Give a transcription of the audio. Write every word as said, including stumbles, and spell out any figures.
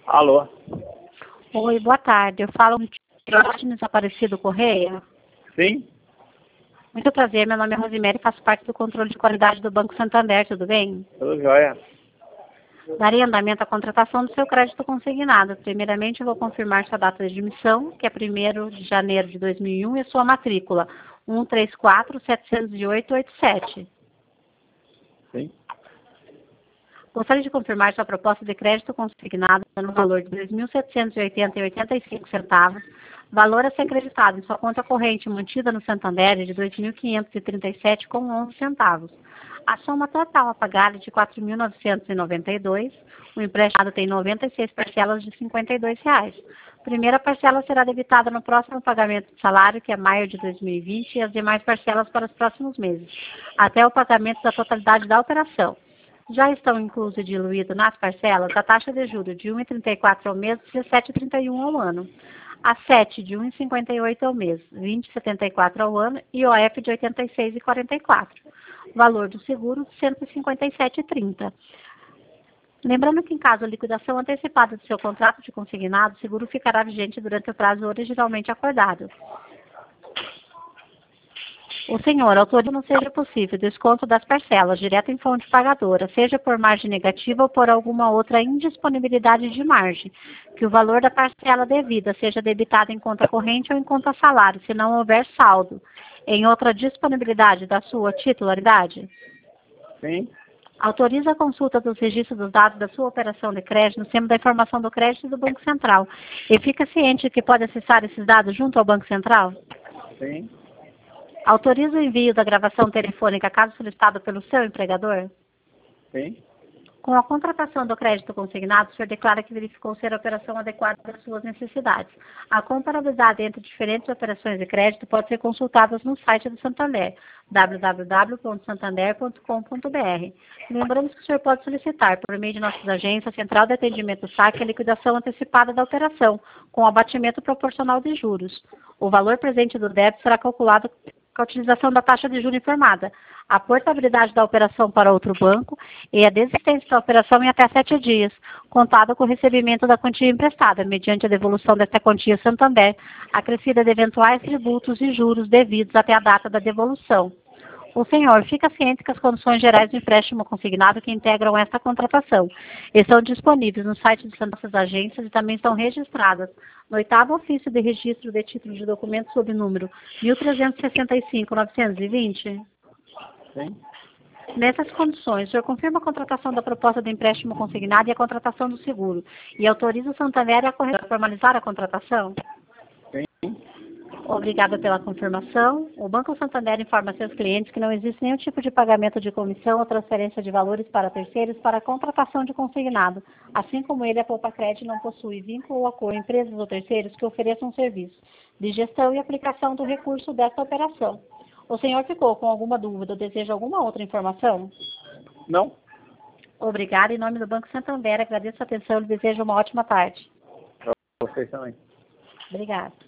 Alô? Oi, boa tarde. Eu falo de Diógenes Aparecido Correia. Sim? Muito prazer, meu nome é Rosemary e faço parte do controle de qualidade do Banco Santander, tudo bem? Tudo jóia. Darei andamento à contratação do seu crédito consignado. Primeiramente, eu vou confirmar sua data de emissão, que é primeiro de janeiro de dois mil e um, e a sua matrícula, um três quatro sete zero oito oito sete. Sim? Gostaria de confirmar sua proposta de crédito consignado no valor de dois mil setecentos e oitenta reais e oitenta e cinco centavos, valor a ser acreditado em sua conta corrente mantida no Santander de dois mil quinhentos e trinta e sete reais e onze centavos. A soma total a pagar é de quatro mil novecentos e noventa e dois reais. O emprestado tem noventa e seis parcelas de cinquenta e dois reais. Primeira parcela será debitada no próximo pagamento de salário, que é maio de dois mil e vinte, e as demais parcelas para os próximos meses, até o pagamento da totalidade da operação. Já estão inclusos e diluídos nas parcelas a taxa de juros de um vírgula trinta e quatro ao mês e dezessete vírgula trinta e um ao ano, a sete de um vírgula cinquenta e oito ao mês, vinte vírgula setenta e quatro ao ano e o F de oitenta e seis vírgula quarenta e quatro. Valor do seguro cento e cinquenta e sete vírgula trinta. Lembrando que em caso de liquidação antecipada do seu contrato de consignado, o seguro ficará vigente durante o prazo originalmente acordado. O senhor autoriza não seja possível desconto das parcelas direto em fonte pagadora, seja por margem negativa ou por alguma outra indisponibilidade de margem, que o valor da parcela devida seja debitado em conta corrente ou em conta salário, se não houver saldo, em outra disponibilidade da sua titularidade? Sim? Autoriza a consulta dos registros dos dados da sua operação de crédito no sistema da informação do crédito do Banco Central e fica ciente de que pode acessar esses dados junto ao Banco Central? Sim? Autoriza o envio da gravação telefônica caso solicitado pelo seu empregador? Sim? Com a contratação do crédito consignado, o senhor declara que verificou ser a operação adequada às suas necessidades. A comparabilidade entre diferentes operações de crédito pode ser consultada no site do Santander, w w w ponto santander ponto com ponto b r. Lembramos que o senhor pode solicitar, por meio de nossas agências, Central de Atendimento S A C, a liquidação antecipada da operação, com abatimento proporcional de juros. O valor presente do débito será calculado com a utilização da taxa de juros informada, a portabilidade da operação para outro banco e a desistência da operação em até sete dias, contado com o recebimento da quantia emprestada, mediante a devolução desta quantia Santander, acrescida de eventuais tributos e juros devidos até a data da devolução. O senhor fica ciente que as condições gerais do empréstimo consignado que integram esta contratação estão disponíveis no site de nossas agências e também estão registradas no oitavo ofício de registro de títulos de documentos sob número mil trezentos e sessenta e cinco ponto novecentos e vinte? Sim? Nessas condições, o senhor confirma a contratação da proposta de empréstimo consignado e a contratação do seguro e autoriza o Santander a corre- formalizar a contratação? Sim? Obrigada pela confirmação. O Banco Santander informa a seus clientes que não existe nenhum tipo de pagamento de comissão ou transferência de valores para terceiros para a contratação de consignado. Assim como ele, a Poupa Crédito não possui vínculo ou acordo com empresas ou terceiros que ofereçam serviço de gestão e aplicação do recurso desta operação. O senhor ficou com alguma dúvida ou deseja alguma outra informação? Não? Obrigada. Em nome do Banco Santander, agradeço a atenção e desejo uma ótima tarde. Vocês também. Obrigada.